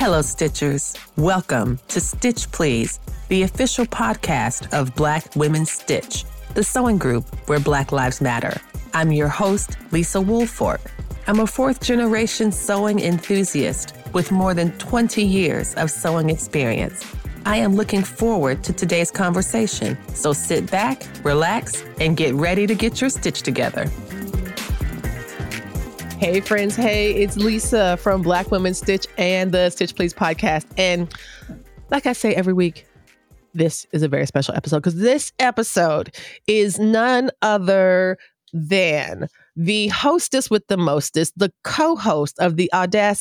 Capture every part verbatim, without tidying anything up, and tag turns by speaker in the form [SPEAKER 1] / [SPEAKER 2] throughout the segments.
[SPEAKER 1] Hello, Stitchers. Welcome to Stitch Please, the official podcast of Black Women Stitch, the sewing group where Black Lives Matter. I'm your host, Lisa Woolfolk. I'm a fourth-generation sewing enthusiast with more than twenty years of sewing experience. I am looking forward to today's conversation, so sit back, relax, and get ready to get your stitch together.
[SPEAKER 2] Hey friends, hey, it's Lisa from Black Women Stitch and the Stitch Please podcast. And like I say every week, this is a very special episode because this episode is none other than the hostess with the mostest, the co-host of the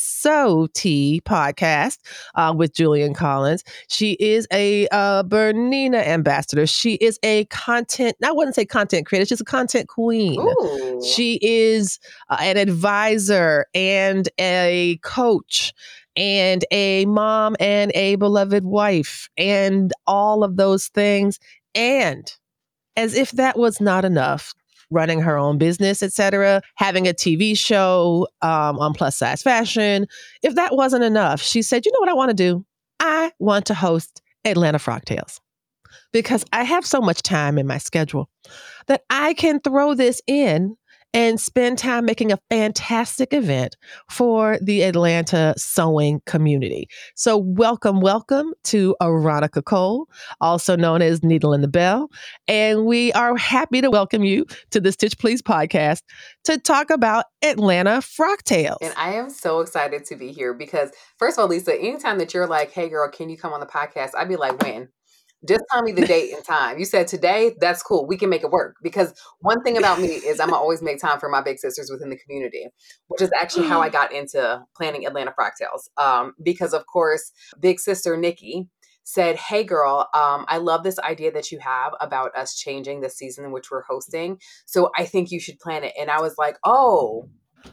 [SPEAKER 2] Audacity podcast uh, with Julian Collins. She is a uh, Bernina ambassador. She is a content, I wouldn't say content creator, she's a content queen.
[SPEAKER 3] Ooh.
[SPEAKER 2] She is uh, an advisor and a coach and a mom and a beloved wife and all of those things. And as if that was not enough, running her own business, et cetera, having a T V show um, on plus size fashion. If that wasn't enough, she said, you know what I want to do? I want to host Atlanta Frock Tales because I have so much time in my schedule that I can throw this in and spend time making a fantastic event for the Atlanta sewing community. So welcome, welcome to Aronica Cole, also known as Needle in the Bell. And we are happy to welcome you to the Stitch Please podcast to talk about Atlanta Frock Tales.
[SPEAKER 3] And I am so excited to be here because, first of all, Lisa, anytime that you're like, hey, girl, can you come on the podcast? I'd be like, when? Just tell me the date and time. You said today, that's cool. We can make it work. Because one thing about me is I'm going to always make time for my big sisters within the community, which is actually how I got into planning Atlanta Frock Tales. Um, because, of course, big sister Nikki said, hey, girl, um, I love this idea that you have about us changing the season in which we're hosting. So I think you should plan it. And I was like, oh,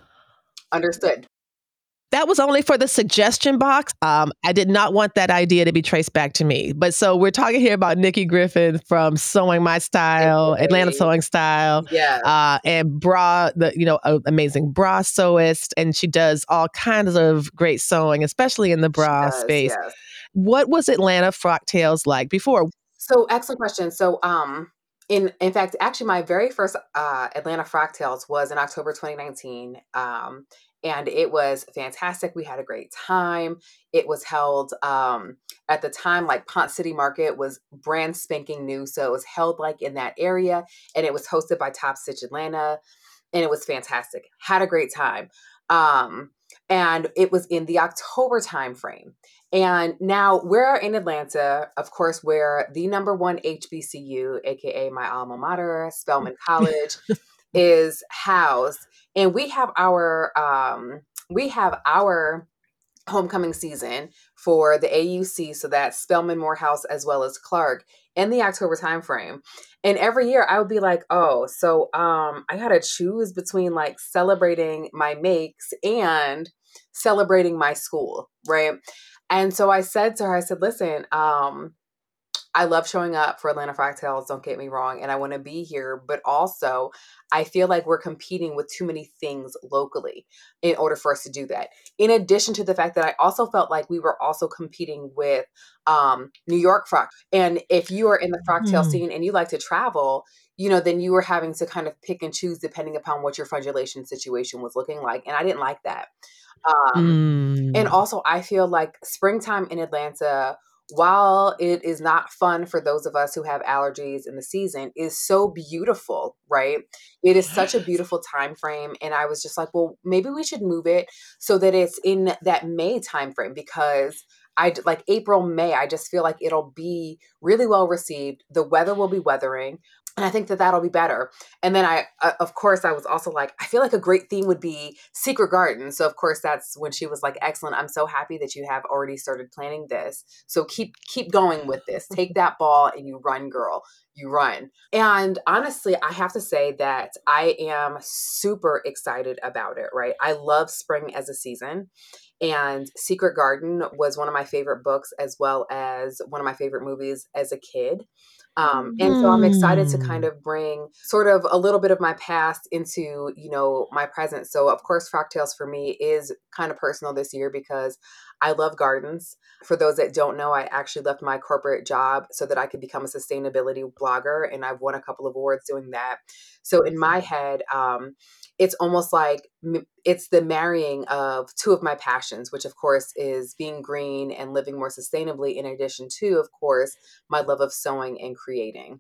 [SPEAKER 3] understood.
[SPEAKER 2] That was only for the suggestion box. Um, I did not want that idea to be traced back to me. But so we're talking here about Nikki Griffin from Sewing My Style,
[SPEAKER 3] Hey.
[SPEAKER 2] Atlanta Sewing Style,
[SPEAKER 3] Yeah.
[SPEAKER 2] uh, and bra, the you know, a, amazing bra sewist, and she does all kinds of great sewing, especially in the bra
[SPEAKER 3] Does,
[SPEAKER 2] space.
[SPEAKER 3] yes.
[SPEAKER 2] What was Atlanta Frock Tales like before?
[SPEAKER 3] So excellent question. So um in in fact, actually my very first uh Atlanta Frock Tales was in October twenty nineteen. Um and it was fantastic. We had a great time. It was held um at the time, like Ponce City Market was brand spanking new. So it was held like in that area and it was hosted by Top Stitch Atlanta and it was fantastic. Had a great time. Um and it was in the October timeframe. And now we're in Atlanta, of course, where the number one H B C U, aka my alma mater, Spelman College, is housed. And we have our um, we have our homecoming season for the A U C, so that's Spelman, Morehouse, as well as Clark, in the October timeframe. And every year I would be like, oh, so um, I gotta choose between like celebrating my makes and celebrating my school, right? And so I said to her, I said, listen, um, I love showing up for Atlanta Frock Tales, don't get me wrong, and I want to be here, but also I feel like we're competing with too many things locally in order for us to do that. In addition to the fact that I also felt like we were also competing with um, New York Frock. And if you are in the Frock Tale
[SPEAKER 2] Hmm.
[SPEAKER 3] scene and you like to travel, you know, then you were having to kind of pick and choose depending upon what your fundulation situation was looking like. And I didn't like that. Um, and
[SPEAKER 2] Mm.
[SPEAKER 3] also, I feel like springtime in Atlanta, while it is not fun for those of us who have allergies in the season, is so beautiful, right? It is such a beautiful time frame. And I was just like, well, maybe we should move it so that it's in that May time frame because I d- like April, May, I just feel like it'll be really well received. The weather will be weathering. And I think that that'll be better. And then I, uh, of course, I was also like, I feel like a great theme would be Secret Garden. So of course, that's when she was like, excellent. I'm so happy that you have already started planning this. So keep, keep going with this. Take that ball and you run, girl. You run. And honestly, I have to say that I am super excited about it, right? I love spring as a season. And Secret Garden was one of my favorite books as well as one of my favorite movies as a kid. Um, and so I'm excited to kind
[SPEAKER 2] Hmm.
[SPEAKER 3] of bring sort of a little bit of my past into, you know, my present. So of course, Frock Tales for me is kind of personal this year because I love gardens. For those that don't know, I actually left my corporate job so that I could become a sustainability blogger, and I've won a couple of awards doing that. So in my head, um, it's almost like m- it's the marrying of two of my passions, which of course is being green and living more sustainably, in addition to, of course, my love of sewing and creating.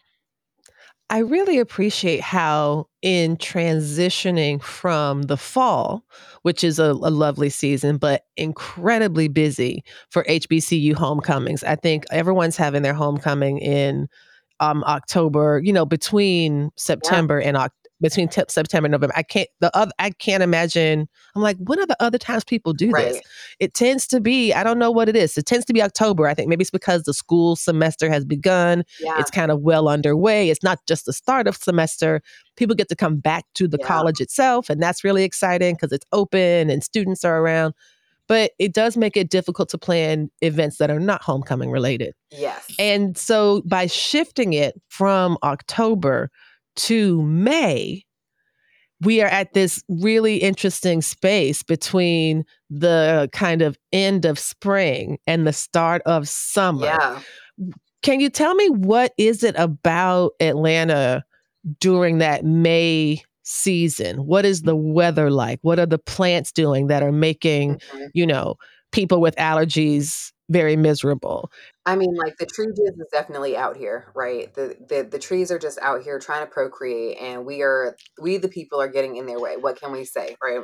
[SPEAKER 2] I really appreciate how, in transitioning from the fall, which is a, a lovely season, but incredibly busy for H B C U homecomings. I think everyone's having their homecoming in um, October, you know, between
[SPEAKER 3] Yeah,
[SPEAKER 2] September and Oc- between t- September and November. I can't the other I can't imagine. I'm like, when are the other times people do this?
[SPEAKER 3] right.
[SPEAKER 2] It tends to be, I don't know what it is. It tends to be October. I think maybe it's because the school semester has begun.
[SPEAKER 3] Yeah,
[SPEAKER 2] It's kind of well underway. It's not just the start of semester. People get to come back to the
[SPEAKER 3] yeah,
[SPEAKER 2] college itself, and that's really exciting because it's open and students are around. But it does make it difficult to plan events that are not homecoming related.
[SPEAKER 3] yes.
[SPEAKER 2] And so by shifting it from October to May, we are at this really interesting space between the kind of end of spring and the start of summer.
[SPEAKER 3] Yeah.
[SPEAKER 2] Can you tell me, what is it about Atlanta during that May season? What is the weather like? What are the plants doing that are making,
[SPEAKER 3] Mhm.
[SPEAKER 2] you know, people with allergies very miserable?
[SPEAKER 3] I mean, like, the tree jizz is definitely out here, right? The the the trees are just out here trying to procreate, and we are we the people are getting in their way. What can we say, right?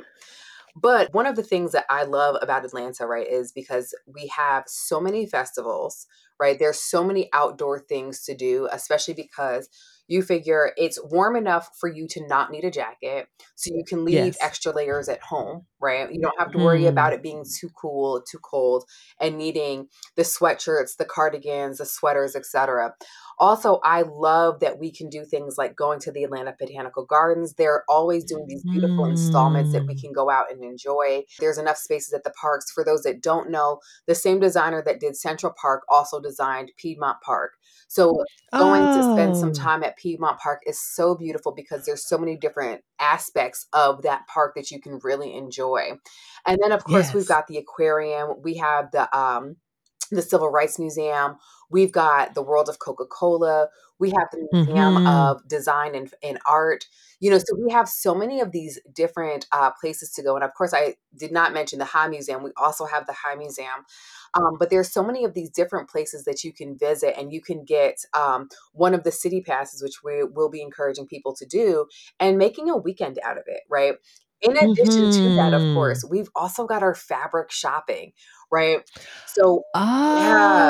[SPEAKER 3] But one of the things that I love about Atlanta, right, is because we have so many festivals, right? There's so many outdoor things to do, especially because you figure it's warm enough for you to not need a jacket. So you can leave
[SPEAKER 2] Yes.
[SPEAKER 3] extra layers at home, right? You don't have to worry about
[SPEAKER 2] Mm.
[SPEAKER 3] it being too cool, too cold, and needing the sweatshirts, the cardigans, the sweaters, et cetera. Also, I love that we can do things like going to the Atlanta Botanical Gardens. They're always doing these beautiful installments that we
[SPEAKER 2] Mm.
[SPEAKER 3] can go out and enjoy. There's enough spaces at the parks. For those that don't know, the same designer that did Central Park also designed Piedmont Park. So going to spend some
[SPEAKER 2] Oh,
[SPEAKER 3] time at Piedmont Park is so beautiful because there's so many different aspects of that park that you can really enjoy. And then of course we've
[SPEAKER 2] yes.
[SPEAKER 3] got the aquarium. We have the um the Civil Rights Museum. We've got the World of Coca-Cola. We have the Museum
[SPEAKER 2] Mhm.
[SPEAKER 3] of Design and, and Art. You know, so we have so many of these different uh, places to go. And of course, I did not mention the High Museum. We also have the High Museum. Um, but there's so many of these different places that you can visit, and you can get um, one of the city passes, which we will be encouraging people to do, and making a weekend out of it, right? In addition to that, of
[SPEAKER 2] Mhm.
[SPEAKER 3] course, we've also got our fabric shopping, right? So yeah,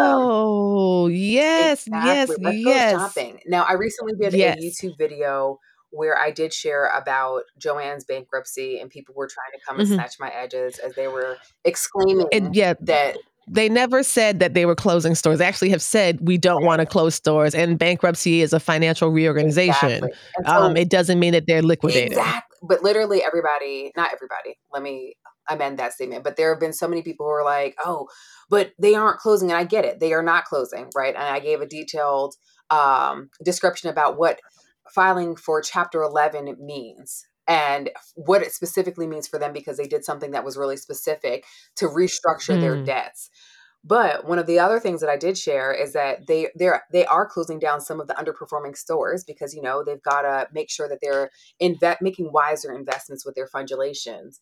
[SPEAKER 2] Oh, yes, yes,
[SPEAKER 3] exactly. Let's go
[SPEAKER 2] yes,
[SPEAKER 3] shopping. Now, I recently did a
[SPEAKER 2] yes.
[SPEAKER 3] YouTube video where I did share about Joanne's bankruptcy, and people were trying to come and
[SPEAKER 2] Mhm.
[SPEAKER 3] snatch my edges as they were exclaiming
[SPEAKER 2] And yeah,
[SPEAKER 3] that
[SPEAKER 2] they never said that they were closing stores. They actually have said, "We don't wanna close stores," and bankruptcy is a financial reorganization.
[SPEAKER 3] exactly. And
[SPEAKER 2] Um,
[SPEAKER 3] so
[SPEAKER 2] it doesn't mean that they're liquidating.
[SPEAKER 3] exactly, but literally everybody, not everybody, let me amend that statement, but there have been so many people who are like, "Oh, but they aren't closing," and I get it. They are not closing, right? And I gave a detailed um, description about what filing for Chapter eleven means and what it specifically means for them because they did something that was really specific to restructure their
[SPEAKER 2] Mm.
[SPEAKER 3] debts. But one of the other things that I did share is that they they're they are closing down some of the underperforming stores because you know they've got to make sure that they're inve- making wiser investments with their fundulations.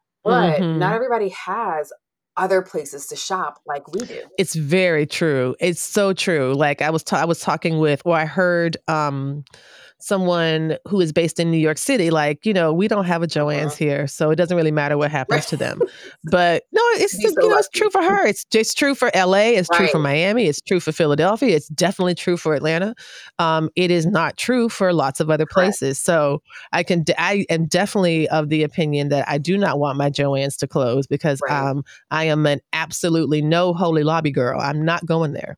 [SPEAKER 3] But not
[SPEAKER 2] Mhm.
[SPEAKER 3] everybody has other places to shop like we do.
[SPEAKER 2] It's very true. It's so true. Like, I was ta I was talking with, or I heard, um someone who is based in New York City, like, you know, we don't have a Joann's
[SPEAKER 3] Mhm.
[SPEAKER 2] here, so it doesn't really matter what happens
[SPEAKER 3] Right.
[SPEAKER 2] to them. But no, it's
[SPEAKER 3] Be
[SPEAKER 2] the,
[SPEAKER 3] so
[SPEAKER 2] you know, it's
[SPEAKER 3] lucky.
[SPEAKER 2] true for her. It's it's true for L A. It's true
[SPEAKER 3] Right.
[SPEAKER 2] for Miami. It's true for Philadelphia. It's definitely true for Atlanta. Um, it is not true for lots of other
[SPEAKER 3] Correct.
[SPEAKER 2] places. So I can, de- I am definitely of the opinion that I do not want my Joann's to close because
[SPEAKER 3] Right.
[SPEAKER 2] um, I am an absolutely no Holy Lobby girl. I'm not going there.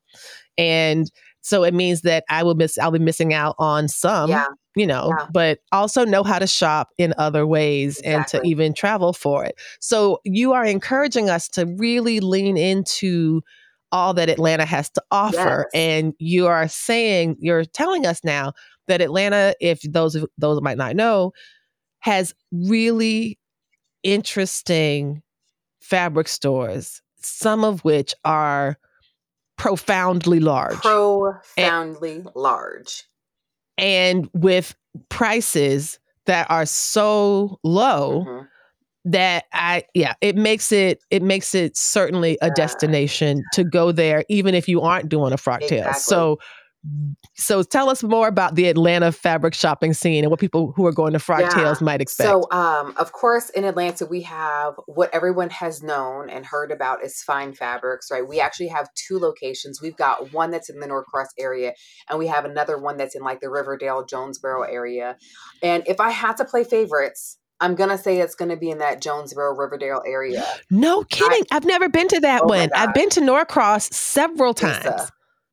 [SPEAKER 2] And so it means that I will miss, I'll be missing out on some,
[SPEAKER 3] Yeah.
[SPEAKER 2] you know,
[SPEAKER 3] Yeah.
[SPEAKER 2] but also know how to shop in other ways and to
[SPEAKER 3] Exactly.
[SPEAKER 2] even travel for it. So you are encouraging us to really lean into all that Atlanta has to offer.
[SPEAKER 3] Yes.
[SPEAKER 2] And you are saying, you're telling us now that Atlanta, if those of those might not know, has really interesting fabric stores, some of which are profoundly large.
[SPEAKER 3] Profoundly and, large.
[SPEAKER 2] And with prices that are so low mm-hmm. that I, yeah, it makes it, it makes it certainly a yeah. destination to go there, even if you aren't doing a frock tail.
[SPEAKER 3] Exactly.
[SPEAKER 2] So, so tell us more about the Atlanta fabric shopping scene and what people who are going to frock
[SPEAKER 3] yeah.
[SPEAKER 2] tails might expect.
[SPEAKER 3] So, um, of course, in Atlanta, we have what everyone has known and heard about is Fine Fabrics, right? We actually have two locations. We've got one that's in the Norcross area, and we have another one that's in like the Riverdale, Jonesboro area. And if I had to play favorites, I'm going to say it's going to be in that Jonesboro, Riverdale area.
[SPEAKER 2] No kidding. I, I've never been to that
[SPEAKER 3] oh
[SPEAKER 2] one. I've been to Norcross several times.
[SPEAKER 3] Lisa.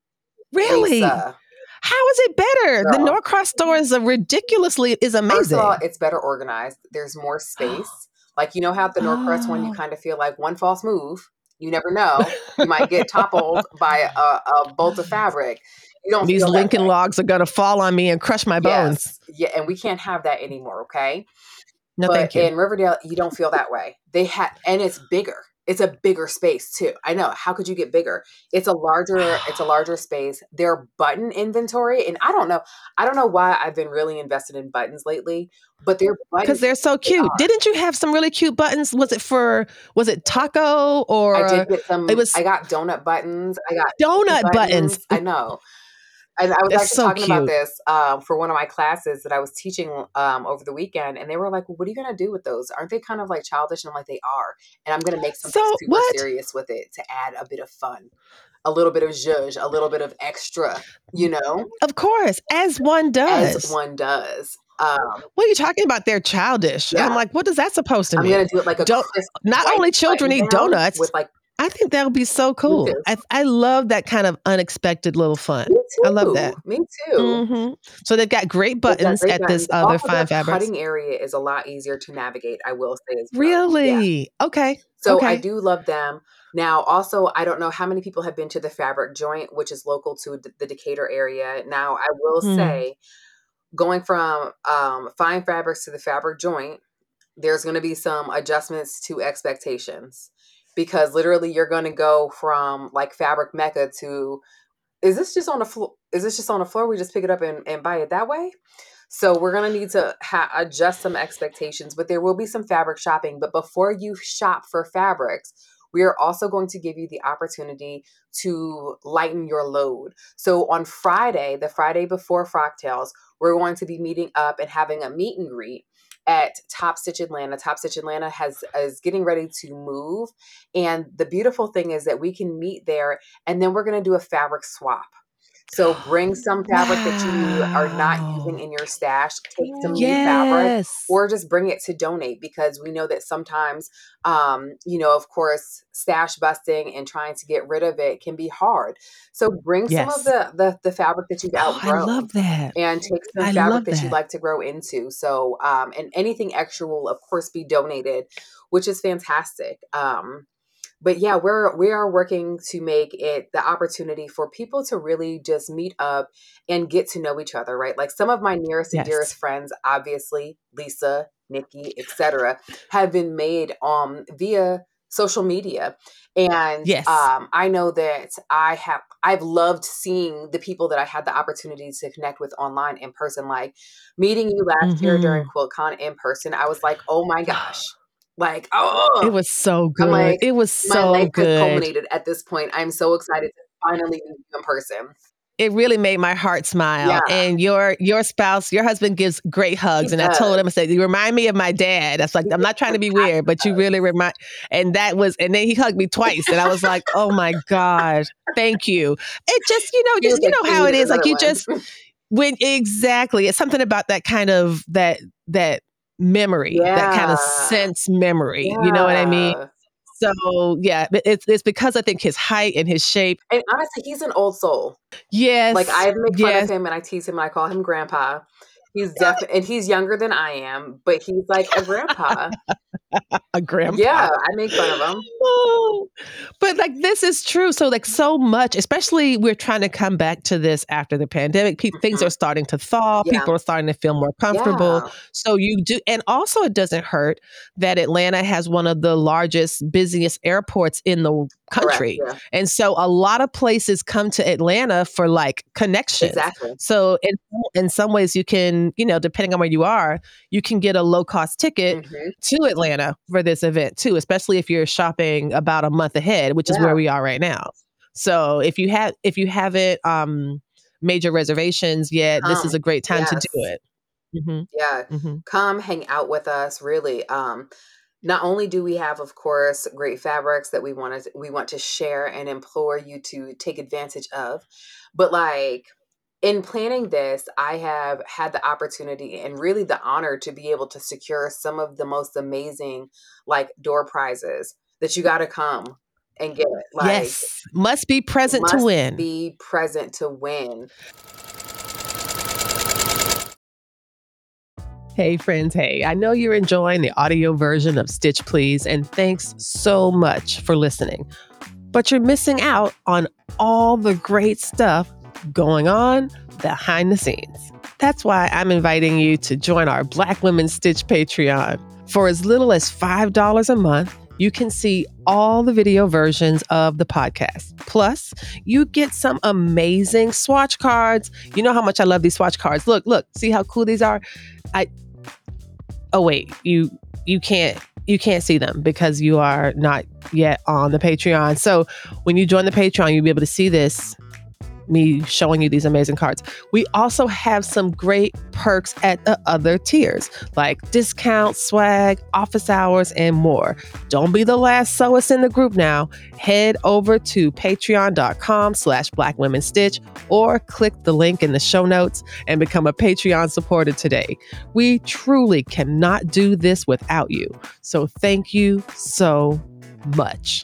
[SPEAKER 2] Really?
[SPEAKER 3] Lisa.
[SPEAKER 2] How is it better?
[SPEAKER 3] Girl.
[SPEAKER 2] The Norcross store is a ridiculously, is amazing.
[SPEAKER 3] First of all, it's better organized. There's more space. Like, you know how at the Norcross one, you kind of feel like one false move, you never know. You might get toppled by a, a bolt of fabric. You don't
[SPEAKER 2] These
[SPEAKER 3] feel
[SPEAKER 2] Lincoln logs are going to fall on me and crush my bones.
[SPEAKER 3] Yes. Yeah, and we can't have that anymore, okay?
[SPEAKER 2] No,
[SPEAKER 3] but
[SPEAKER 2] thank you.
[SPEAKER 3] in Riverdale, you don't feel that way. They have, and it's bigger. It's a bigger space too. I know. How could you get bigger? It's a larger, it's a larger space. Their button inventory, and I don't know, I don't know why I've been really invested in buttons lately, but they're
[SPEAKER 2] because they're so cute. Are. Didn't you have some really cute buttons? Was it for, was it taco or?
[SPEAKER 3] I did get some. It was. I got donut buttons. I got
[SPEAKER 2] donut buttons. buttons.
[SPEAKER 3] I know. And I was
[SPEAKER 2] That's
[SPEAKER 3] actually
[SPEAKER 2] so
[SPEAKER 3] talking
[SPEAKER 2] cute.
[SPEAKER 3] about this um, for one of my classes that I was teaching um, over the weekend. And they were like, well, what are you going to do with those? Aren't they kind of like childish? And I'm like, they are. And I'm going to make something
[SPEAKER 2] so,
[SPEAKER 3] super
[SPEAKER 2] what?
[SPEAKER 3] serious with it to add a bit of fun, a little bit of zhuzh, a little bit of extra, you know?
[SPEAKER 2] Of course, as one does.
[SPEAKER 3] As one does. Um,
[SPEAKER 2] what are you talking about? They're childish.
[SPEAKER 3] Yeah.
[SPEAKER 2] I'm like, what is that supposed to
[SPEAKER 3] I'm
[SPEAKER 2] mean?
[SPEAKER 3] I'm going to do it like a
[SPEAKER 2] Don't, Not only children eat donuts.
[SPEAKER 3] With like,
[SPEAKER 2] I think that would be so cool. I, I love that kind of unexpected little fun.
[SPEAKER 3] Me too.
[SPEAKER 2] I love that.
[SPEAKER 3] Me too.
[SPEAKER 2] Mm-hmm. So they've got great buttons got great at buttons. this other
[SPEAKER 3] also,
[SPEAKER 2] Fine Fabrics.
[SPEAKER 3] Cutting area is a lot easier to navigate, I will say as well.
[SPEAKER 2] Really?
[SPEAKER 3] Yeah.
[SPEAKER 2] Okay.
[SPEAKER 3] So
[SPEAKER 2] okay.
[SPEAKER 3] I do love them. Now, also, I don't know how many people have been to the Fabric Joint, which is local to the Decatur area. Now, I will hmm. say, going from um, Fine Fabrics to the Fabric Joint, there's going to be some adjustments to expectations. Because literally you're going to go from like Fabric Mecca to, is this just on the floor? Is this just on the floor? We just pick it up and, and buy it that way? So we're going to need to ha- adjust some expectations, but there will be some fabric shopping. But before you shop for fabrics, we are also going to give you the opportunity to lighten your load. So on Friday, the Friday before Frock Tales, we're going to be meeting up and having a meet and greet at Top Stitch Atlanta. Top Stitch Atlanta has is getting ready to move. And the beautiful thing is that we can meet there and then we're going to do a fabric swap. So bring some fabric wow. that you are not using in your stash, take some yes. new fabric, or just bring it to donate, because we know that sometimes, um, you know, of course, stash busting and trying to get rid of it can be hard. So bring yes. some of the, the the fabric that you've outgrown.
[SPEAKER 2] Oh, I love that.
[SPEAKER 3] And take some
[SPEAKER 2] I
[SPEAKER 3] fabric that,
[SPEAKER 2] that
[SPEAKER 3] you'd like to grow into. So, um, and anything extra will, of course, be donated, which is fantastic. Um, But yeah, we're we are working to make it the opportunity for people to really just meet up and get to know each other, right? Like some of my nearest and yes. dearest friends, obviously, Lisa, Nikki, et cetera, have been made um via social media. And
[SPEAKER 2] yes.
[SPEAKER 3] um, I know that I have I've loved seeing the people that I had the opportunity to connect with online in person, like meeting you last mm-hmm. year during QuiltCon in person. I was like, oh my gosh. Like, oh,
[SPEAKER 2] it was so good.
[SPEAKER 3] Like,
[SPEAKER 2] it was so
[SPEAKER 3] my life
[SPEAKER 2] good.
[SPEAKER 3] has culminated at this point. I'm so excited to finally meet you in person.
[SPEAKER 2] It really made my heart smile.
[SPEAKER 3] Yeah.
[SPEAKER 2] And your your spouse, your husband gives great hugs. He and does. I told him, I said, you remind me of my dad. That's like, I'm not trying to be weird, but you really remind. And that was, and then he hugged me twice. And I was like, oh my God, thank you. It just, you know, just, you know how it is. Like you one. just, when exactly, it's something about that kind of, that, that, memory,
[SPEAKER 3] yeah.
[SPEAKER 2] that kind of sense memory. Yeah. You know what I mean? So yeah, it's it's because I think his height and his shape.
[SPEAKER 3] And honestly, he's an old soul.
[SPEAKER 2] Yes.
[SPEAKER 3] Like I make fun
[SPEAKER 2] yes.
[SPEAKER 3] of him and I tease him and I call him grandpa. He's definitely, and he's younger than I am, but he's like a grandpa.
[SPEAKER 2] A grandpa.
[SPEAKER 3] Yeah, I make fun of them.
[SPEAKER 2] Oh, but like this is true. So like so much, especially we're trying to come back to this after the pandemic. Pe- things
[SPEAKER 3] Mhm.
[SPEAKER 2] are starting to thaw.
[SPEAKER 3] Yeah.
[SPEAKER 2] People are starting to feel more comfortable.
[SPEAKER 3] Yeah.
[SPEAKER 2] So you do, and also it doesn't hurt that Atlanta has one of the largest, busiest airports in the
[SPEAKER 3] Correct.
[SPEAKER 2] country.
[SPEAKER 3] Yeah.
[SPEAKER 2] And so a lot of places come to Atlanta for like connections.
[SPEAKER 3] Exactly.
[SPEAKER 2] So in, in some ways you can, you know, depending on where you are, you can get a low cost ticket
[SPEAKER 3] Mhm.
[SPEAKER 2] to Atlanta for this event too, especially if you're shopping about a month ahead, which is
[SPEAKER 3] Yeah.
[SPEAKER 2] where we are right now. So if you have if you haven't um made your reservations yet, this is
[SPEAKER 3] Come.
[SPEAKER 2] a great time to do
[SPEAKER 3] Yes.
[SPEAKER 2] it. hmm
[SPEAKER 3] Yeah.
[SPEAKER 2] hmm
[SPEAKER 3] Come hang out with us, really. Um, not only do we have, of course, great fabrics that we want to we want to share and implore you to take advantage of, but like in planning this, I have had the opportunity and really the honor to be able to secure some of the most amazing like door prizes that you got to come and get. Like
[SPEAKER 2] Yes, must be present to
[SPEAKER 3] must
[SPEAKER 2] win.
[SPEAKER 3] be present to win.
[SPEAKER 2] Hey, friends. Hey, I know you're enjoying the audio version of Stitch Please, and thanks so much for listening. But you're missing out on all the great stuff going on behind the scenes. That's why I'm inviting you to join our Black Women Stitch Patreon. For as little as five dollars a month, you can see all the video versions of the podcast. Plus, you get some amazing swatch cards. You know how much I love these swatch cards. Look, look, see how cool these are? I Oh wait, you you can't you can't see them because you are not yet on the Patreon. So when you join the Patreon, you'll be able to see this, me showing you these amazing cards. We also have some great perks at the other tiers, like discounts, swag, office hours, and more. Don't be the last sewist in the group now. Head over to patreon.com slash black women stitch or click the link in the show notes and become a Patreon supporter today. We truly cannot do this without you. So thank you so much.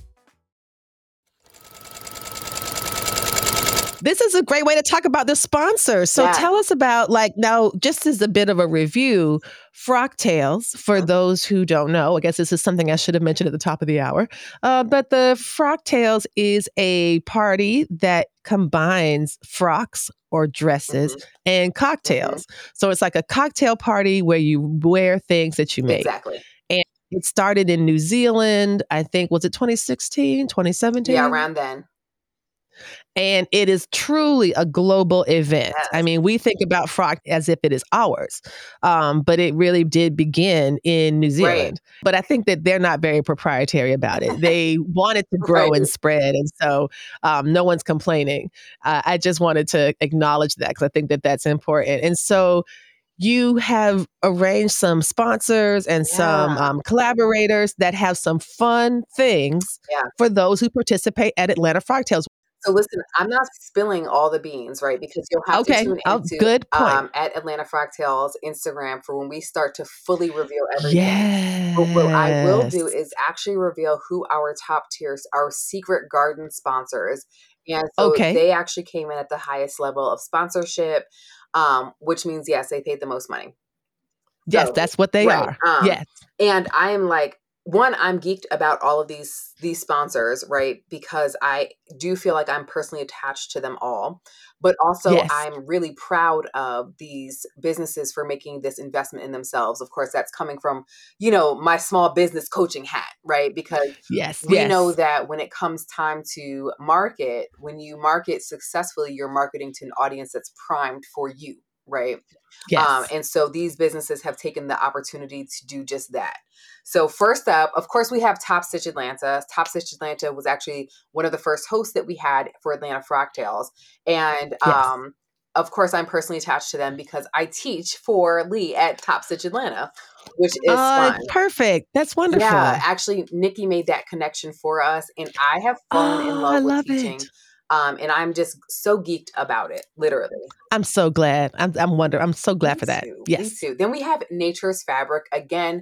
[SPEAKER 2] This is a great way to talk about the sponsors. So
[SPEAKER 3] Yeah.
[SPEAKER 2] tell us about, like, now, just as a bit of a review, Frocktails, for
[SPEAKER 3] Mhm.
[SPEAKER 2] those who don't know, I guess this is something I should have mentioned at the top of the hour, uh, but the Frocktails is a party that combines frocks or dresses
[SPEAKER 3] Mhm.
[SPEAKER 2] and cocktails. So it's like a cocktail party where you wear things that you make.
[SPEAKER 3] Exactly.
[SPEAKER 2] And it started in New Zealand, I think, was it twenty sixteen, twenty seventeen?
[SPEAKER 3] Yeah, around then.
[SPEAKER 2] And it is truly a global event.
[SPEAKER 3] Yes.
[SPEAKER 2] I mean, we think about Frock as if it is ours, um, but it really did begin in New Zealand.
[SPEAKER 3] Right.
[SPEAKER 2] But I think that they're not very proprietary about it. They wanted to grow
[SPEAKER 3] Right.
[SPEAKER 2] and spread, and so um, no one's complaining. Uh, I just wanted to acknowledge that because I think that that's important. And so you have arranged some sponsors and some
[SPEAKER 3] Yeah.
[SPEAKER 2] um, collaborators that have some fun things
[SPEAKER 3] Yeah.
[SPEAKER 2] for those who participate at Atlanta Frocktails.
[SPEAKER 3] So listen, I'm not spilling all the beans, right? Because you'll have to
[SPEAKER 2] Okay.
[SPEAKER 3] tune
[SPEAKER 2] Oh,
[SPEAKER 3] into
[SPEAKER 2] good point.
[SPEAKER 3] um, at Atlanta Fractals Instagram for when we start to fully reveal everything. But what I will do
[SPEAKER 2] Yes.
[SPEAKER 3] is actually reveal who our top tiers, our secret garden sponsors. And so
[SPEAKER 2] Okay.
[SPEAKER 3] they actually came in at the highest level of sponsorship, um, which means, yes, they paid the most money.
[SPEAKER 2] Yes,
[SPEAKER 3] So,
[SPEAKER 2] that's what they
[SPEAKER 3] right.
[SPEAKER 2] are.
[SPEAKER 3] Um,
[SPEAKER 2] Yes.
[SPEAKER 3] and I am like, one, I'm geeked about all of these these sponsors, right? Because I do feel like I'm personally attached to them all. But also
[SPEAKER 2] Yes.
[SPEAKER 3] I'm really proud of these businesses for making this investment in themselves. Of course, that's coming from, you know, my small business coaching hat, right? Because
[SPEAKER 2] Yes.
[SPEAKER 3] we know
[SPEAKER 2] Yes.
[SPEAKER 3] that when it comes time to market, when you market successfully, you're marketing to an audience that's primed for you, right? Um,
[SPEAKER 2] Yes.
[SPEAKER 3] and so these businesses have taken the opportunity to do just that. So first up, of course, we have Top Stitch Atlanta. Top Stitch Atlanta was actually one of the first hosts that we had for Atlanta Frocktails. And
[SPEAKER 2] Yes.
[SPEAKER 3] um, of course, I'm personally attached to them because I teach for Lee at Top Stitch Atlanta, which is
[SPEAKER 2] Uh,
[SPEAKER 3] fun.
[SPEAKER 2] perfect. That's wonderful.
[SPEAKER 3] Yeah, actually, Nikki made that connection for us, and I have fallen in
[SPEAKER 2] Oh,
[SPEAKER 3] love
[SPEAKER 2] I
[SPEAKER 3] with
[SPEAKER 2] love
[SPEAKER 3] teaching.
[SPEAKER 2] it.
[SPEAKER 3] Um, and I'm just so geeked about it, literally.
[SPEAKER 2] I'm so glad. I'm I'm wonder. I'm so glad
[SPEAKER 3] Me
[SPEAKER 2] for that.
[SPEAKER 3] too. Me
[SPEAKER 2] Yes.
[SPEAKER 3] too. Then we have Nature's Fabric. Again,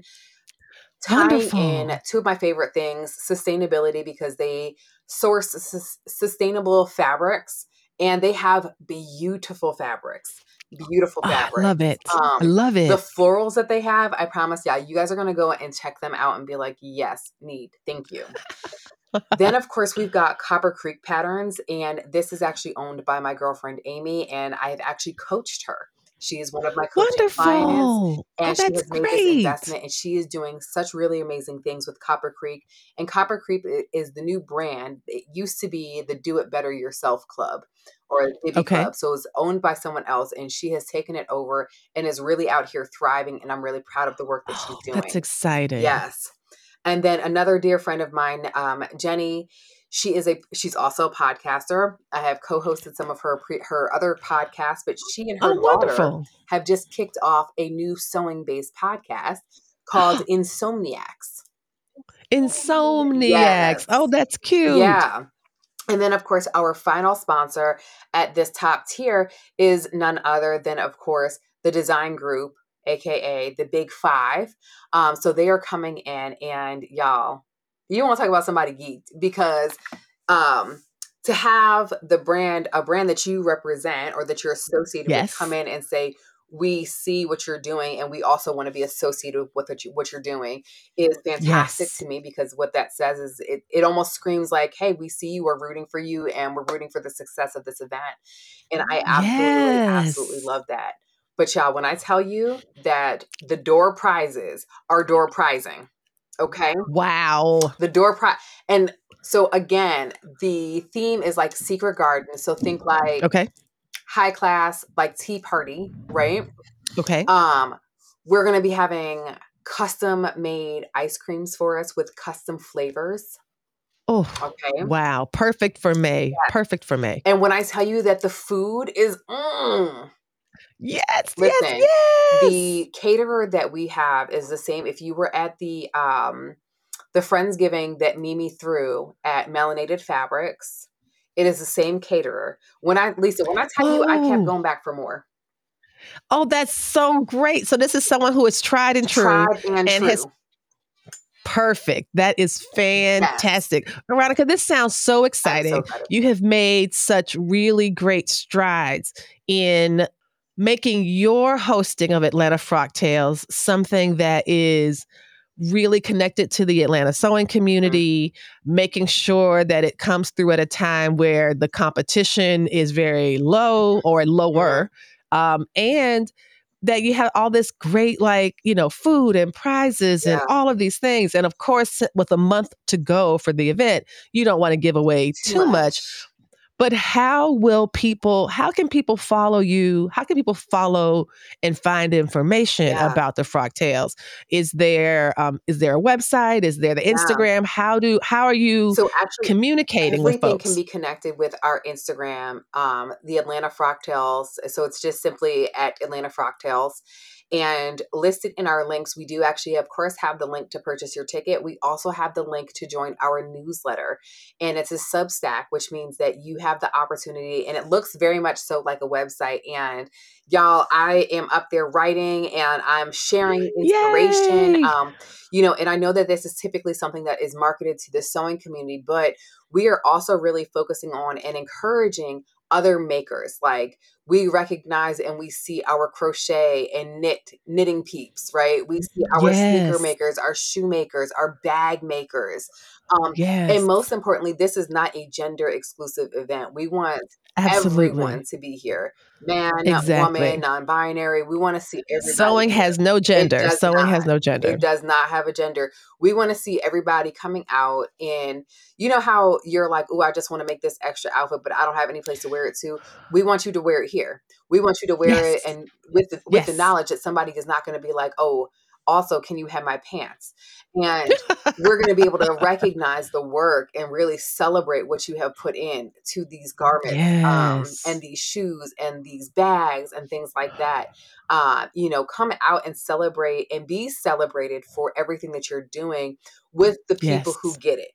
[SPEAKER 3] tying in
[SPEAKER 2] Wonderful.
[SPEAKER 3] two of my favorite things, sustainability, because they source sus- sustainable fabrics and they have beautiful fabrics. Beautiful
[SPEAKER 2] Oh, I
[SPEAKER 3] fabrics.
[SPEAKER 2] love it. I
[SPEAKER 3] Um,
[SPEAKER 2] love
[SPEAKER 3] the
[SPEAKER 2] it.
[SPEAKER 3] florals that they have, I promise, yeah, you guys are going to go and check them out and be like, yes, need, thank you. Then, of course, we've got Copper Creek Patterns, and this is actually owned by my girlfriend, Amy, and I have actually coached her. She is one of my coaching clients,
[SPEAKER 2] Wonderful. Oh,
[SPEAKER 3] and she
[SPEAKER 2] that's
[SPEAKER 3] has made this
[SPEAKER 2] great.
[SPEAKER 3] investment, and she is doing such really amazing things with Copper Creek. And Copper Creek i- is the new brand. It used to be the Do It Better Yourself Club or the Ibby
[SPEAKER 2] Okay.
[SPEAKER 3] Club. So it's owned by someone else, and she has taken it over and is really out here thriving. And I'm really proud of the work that she's
[SPEAKER 2] Oh, that's
[SPEAKER 3] doing.
[SPEAKER 2] exciting.
[SPEAKER 3] Yes. And then another dear friend of mine, um, Jenny, she is a she's also a podcaster. I have co-hosted some of her pre, her other podcasts, but she and her
[SPEAKER 2] Oh,
[SPEAKER 3] daughter
[SPEAKER 2] wonderful.
[SPEAKER 3] have just kicked off a new sewing based podcast called Insomniacs.
[SPEAKER 2] Insomniacs.
[SPEAKER 3] Yes.
[SPEAKER 2] Oh, that's cute.
[SPEAKER 3] Yeah. And then, of course, our final sponsor at this top tier is none other than, of course, the Design Group, aka the Big Five. Um, so they are coming in, and y'all, you want to talk about somebody geeked because um, to have the brand, a brand that you represent or that you're associated with, come
[SPEAKER 2] Yes.
[SPEAKER 3] in and say, we see what you're doing, and we also want to be associated with what, you, what you're doing is fantastic
[SPEAKER 2] Yes.
[SPEAKER 3] to me because what that says is it, it almost screams like, hey, we see you, we're rooting for you, and we're rooting for the success of this event. And I absolutely, absolutely
[SPEAKER 2] Yes.
[SPEAKER 3] love that. But y'all, when I tell you that the door prizes are door prizing, okay?
[SPEAKER 2] Wow.
[SPEAKER 3] The door prize. And so again, the theme is like secret garden. So think like
[SPEAKER 2] Okay.
[SPEAKER 3] high class, like tea party, right?
[SPEAKER 2] Okay.
[SPEAKER 3] Um, we're going to be having custom made ice creams for us with custom flavors.
[SPEAKER 2] Oh,
[SPEAKER 3] Okay.
[SPEAKER 2] wow. Perfect for me.
[SPEAKER 3] Yeah.
[SPEAKER 2] Perfect for me.
[SPEAKER 3] And when I tell you that the food is, mm,
[SPEAKER 2] Yes. Yes.
[SPEAKER 3] listen,
[SPEAKER 2] Yes.
[SPEAKER 3] the caterer that we have is the same. If you were at the, um, the Friendsgiving that Mimi threw at Melanated Fabrics, it is the same caterer. When I, Lisa, when I tell you, I kept
[SPEAKER 2] Oh.
[SPEAKER 3] going back for more.
[SPEAKER 2] Oh, that's so great. So this is someone who is tried and true
[SPEAKER 3] Tried and
[SPEAKER 2] and has
[SPEAKER 3] true.
[SPEAKER 2] perfect. That is
[SPEAKER 3] Yes.
[SPEAKER 2] fantastic. Veronica, this sounds so
[SPEAKER 3] I'm so
[SPEAKER 2] exciting.
[SPEAKER 3] excited.
[SPEAKER 2] You have made such really great strides in making your hosting of Atlanta Frock Tales something that is really connected to the Atlanta sewing community, mm-hmm. making sure that it comes through at a time where the competition is very low or lower, mm-hmm. um, and that you have all this great, like, you know, food and prizes, yeah. and all of these things. And of course, with a month to go for the event, you don't want to give away too, too much. much. But how will people, how can people follow you? How can people follow and find information yeah. about the Frock Tales? Is there, um, is there a website? Is there the Instagram? Yeah. How do, how are you
[SPEAKER 3] so actually,
[SPEAKER 2] communicating with folks?
[SPEAKER 3] Everything can be connected with our Instagram, um, the Atlanta Frock Tales. So it's just simply at Atlanta Frock Tales. And listed in our links, we do actually, of course, have the link to purchase your ticket. We also have the link to join our newsletter. And it's a Substack, which means that you have the opportunity, and it looks very much so like a website. And y'all, I am up there writing and I'm sharing inspiration. Um, you know, and I know that this is typically something that is marketed to the sewing community, but we are also really focusing on and encouraging other makers. Like, we recognize and we see our crochet and knit knitting peeps, right? We see our yes. sneaker makers, our shoe makers, our bag makers. Um, yes. And most importantly, this is not a gender exclusive event. We want Absolutely. everyone to be here. Man, exactly. woman, non-binary. We want to see everybody.
[SPEAKER 2] Sewing
[SPEAKER 3] here.
[SPEAKER 2] has no gender. Sewing
[SPEAKER 3] not.
[SPEAKER 2] has no gender.
[SPEAKER 3] It does not have a gender. We want to see everybody coming out in, you know how you're like, oh, I just want to make this extra outfit, but I don't have any place to wear it to. We want you to wear it here. We want you to wear yes. it, and with the, with yes. the knowledge that somebody is not going to be like, oh, also, can you have my pants? And we're going to be able to recognize the work and really celebrate what you have put in to these garments yes. um, and these shoes and these bags and things like that. Uh, you know, come out and celebrate and be celebrated for everything that you're doing with the people yes. who get it.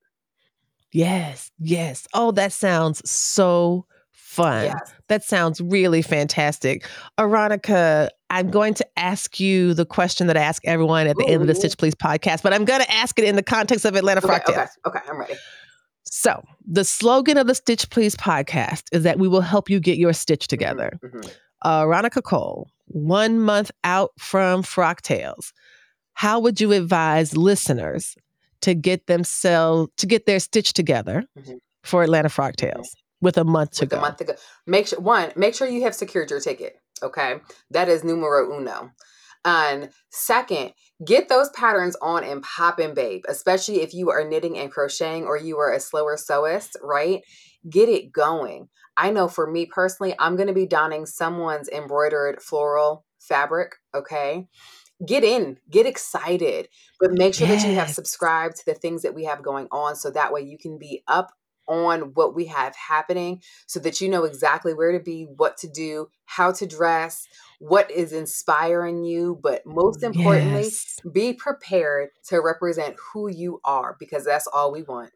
[SPEAKER 2] Yes, yes. Oh, that sounds so fun. Yes. That sounds really fantastic. Aronica, I'm going to ask you the question that I ask everyone at the Ooh. end of the Stitch Please podcast, but I'm going to ask it in the context of Atlanta
[SPEAKER 3] okay,
[SPEAKER 2] Frock Tales.
[SPEAKER 3] Okay, okay, I'm ready.
[SPEAKER 2] So the slogan of the Stitch Please podcast is that we will help you get your stitch together.
[SPEAKER 3] Mm-hmm.
[SPEAKER 2] Uh, Ronica Cole, one month out from Frock Tales, how would you advise listeners to get themselves, to get their stitch together mm-hmm. for Atlanta Frock Tales mm-hmm. with a month to
[SPEAKER 3] with
[SPEAKER 2] go?
[SPEAKER 3] a month to go. Make sure, one, make sure you have secured your ticket. Okay. That is numero uno. And second, get those patterns on and popping, babe, especially if you are knitting and crocheting or you are a slower sewist, right? Get it going. I know for me personally, I'm going to be donning someone's embroidered floral fabric. Okay. Get in, get excited, but make sure yes. that you have subscribed to the things that we have going on. So that way you can be up on what we have happening so that you know exactly where to be, what to do, how to dress, what is inspiring you. But most importantly, yes. be prepared to represent who you are, because that's all we want.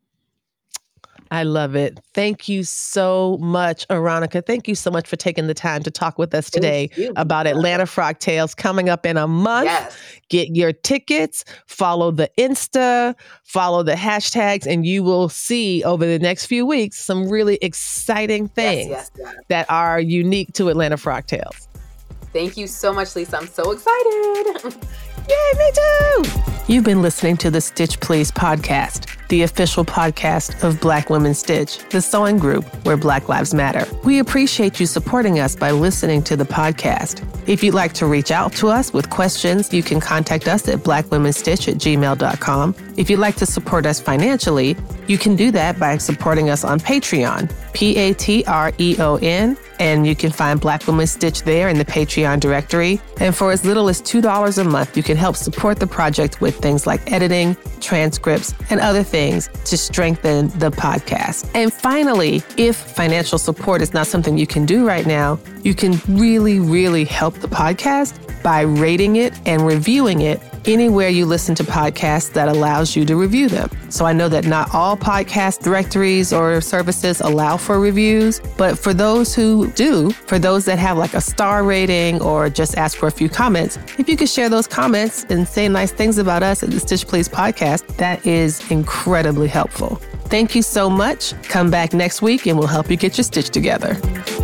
[SPEAKER 2] I love it. Thank you so much, Aronica. Thank you so much for taking the time to talk with us today about Atlanta Frock Tales coming up in a month. Yes. Get your tickets, follow the Insta, follow the hashtags, and you will see over the next few weeks some really exciting things yes, yes, yes. that are unique to Atlanta Frock Tales.
[SPEAKER 3] Thank you so much, Lisa. I'm so excited.
[SPEAKER 2] Yay, me too.
[SPEAKER 1] You've been listening to the Stitch Please podcast, the official podcast of Black Women Stitch, the sewing group where Black Lives Matter. We appreciate you supporting us by listening to the podcast. If you'd like to reach out to us with questions, you can contact us at black women stitch at gmail dot com. If you'd like to support us financially, you can do that by supporting us on Patreon, P A T R E O N, and you can find Black Women Stitch there in the Patreon directory. And for as little as two dollars a month, you can help support the project with things like editing, transcripts, and other things to strengthen the podcast. And finally, if financial support is not something you can do right now, you can really, really help the podcast by rating it and reviewing it anywhere you listen to podcasts that allows you to review them. So I know that not all podcast directories or services allow for reviews, but for those who do, for those that have like a star rating or just ask for a few comments, if you could share those comments and say nice things about us at the Stitch Please podcast, that is incredibly helpful. Thank you so much. Come back next week and we'll help you get your stitch together.